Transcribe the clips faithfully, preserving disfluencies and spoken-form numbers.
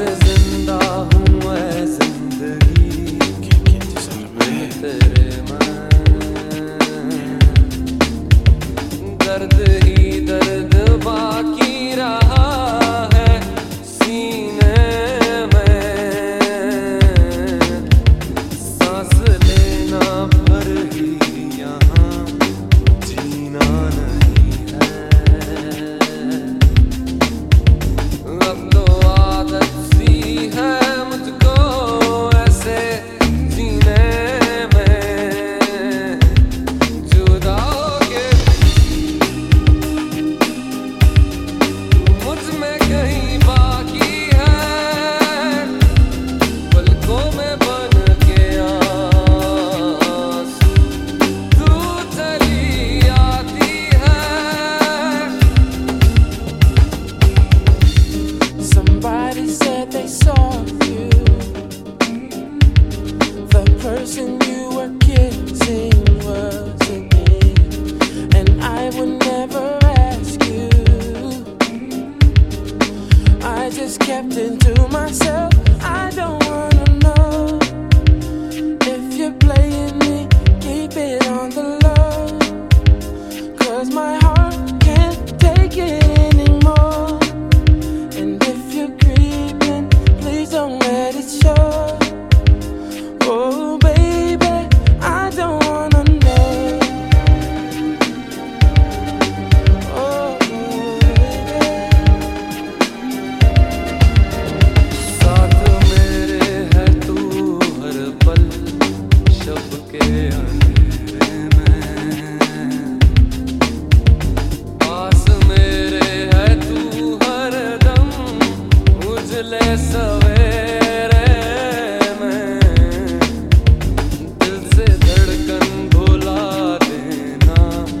से जिंदा हूँ ऐ जिंदगी तेरे मैं दर्द ही दर्द बाकी रहा है सीने में सांस लेना भर ही यहाँ जीना नहीं है अब तो आदत सी है मुझको ऐसे जीने में जुदा होके मुझ में कहीं बाकी है पलकों में बन के आंसू तू चली आती है Somebody said they saw you, the person you were kissing wasn't me, and I would never ask you. I just kept it to myself. I don't wanna know if you're playing me. Keep it on the low, 'cause my heart can't take it anymore. And if you're creeping, please don't let it show. Oh baby, I don't wanna know. Oh baby. साथ मेरे है तू हर पल शब के अंधेरे में पास मेरे है तू हर दम उजले सवेरे में दिल से धड़कन भुला देना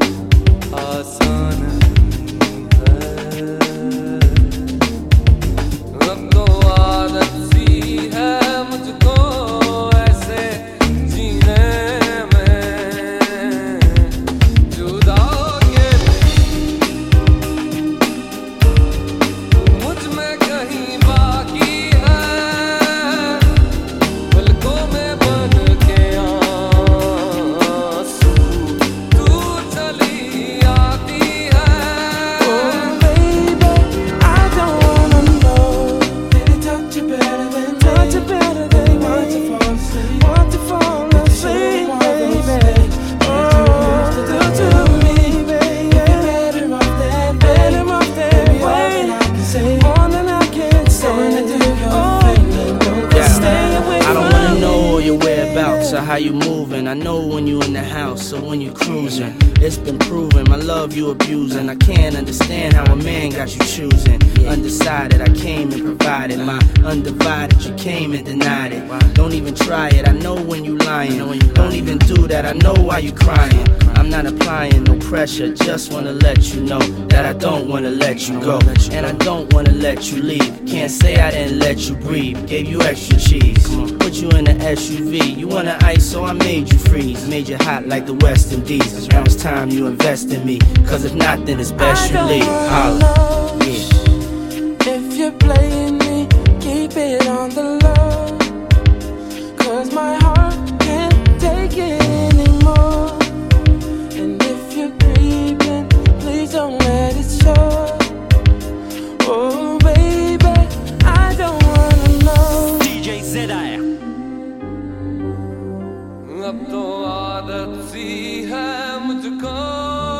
आसान नहीं है अब तो आदत सी है मुझको ऐसे जीने में जुदा होके मुझ में कहीं बाकी है पलकों में बन के आंसू तू चली आती Oh है baby, I don't wanna know. Did he touch you better than me? Touch you better than me? Want to fall asleep? Want to fall asleep, baby? Oh, do to me, baby. You're better off that, better off that way. More than I can say. Oh, Yeah, stay away I don't from wanna know all me, your whereabouts or baby. how you moving. I know when you in the house or when you cruising. It's been proven, my love you abusing. I can't understand how a man got you choosing. Undecided, I came and provided my undivided. You came and denied it. Don't even try it. I know when you lying. Don't even do that. I know why you crying. I'm not applying no pressure. Just wanna let you know that I don't wanna let you go, and I don't wanna let you leave. Can't say I didn't let you breathe. Gave you extra cheese. Put you in the S U V. You wanna ice, so I made you freeze. Made you hot like the West Indies. Now it's time you invest in me. 'Cause if not, then it's best you leave. Holla. Yeah. If you're playing me, keep it on the low, 'cause my heart can't take it anymore. And if you're creeping, please don't let it show. Oh baby, I don't wanna know. D J Z I R. अब तो आदत सी है मुझको